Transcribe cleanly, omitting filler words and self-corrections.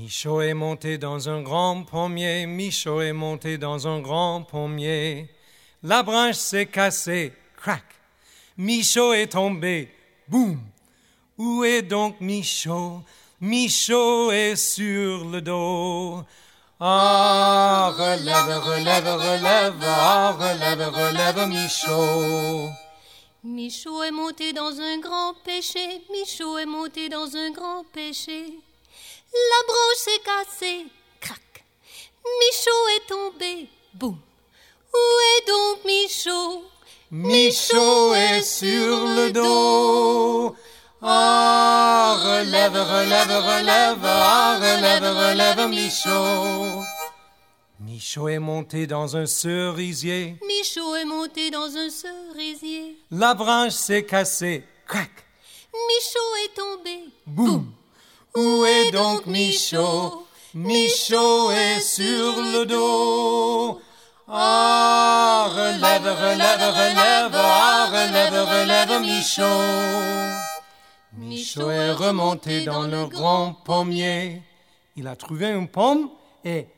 Michaud est monté dans un grand pommier, Michaud est monté dans un grand pommier. La branche s'est cassée, crac. Michaud est tombé, boum. Où est donc Michaud? Michaud est sur le dos. Ah, relève, relève, relève, ah, relève, relève, Michaud. Michaud est monté dans un grand péché, Michaud est monté dans un grand péché. La branche s'est cassée, crac. Michaud est tombé, boum. Où est donc Michaud? Michaud est sur le dos. Ah, relève, relève, relève, ah, relève, relève, Michaud. Michaud est monté dans un cerisier. Michaud est monté dans un cerisier. La branche s'est cassée, crac. Michaud est tombé, boum. Où est donc Michaud? Michaud est sur le dos. Ah, relève, relève, relève, ah, relève, relève, Michaud. Michaud est remonté dans le grand pommier. Il a trouvé une pomme et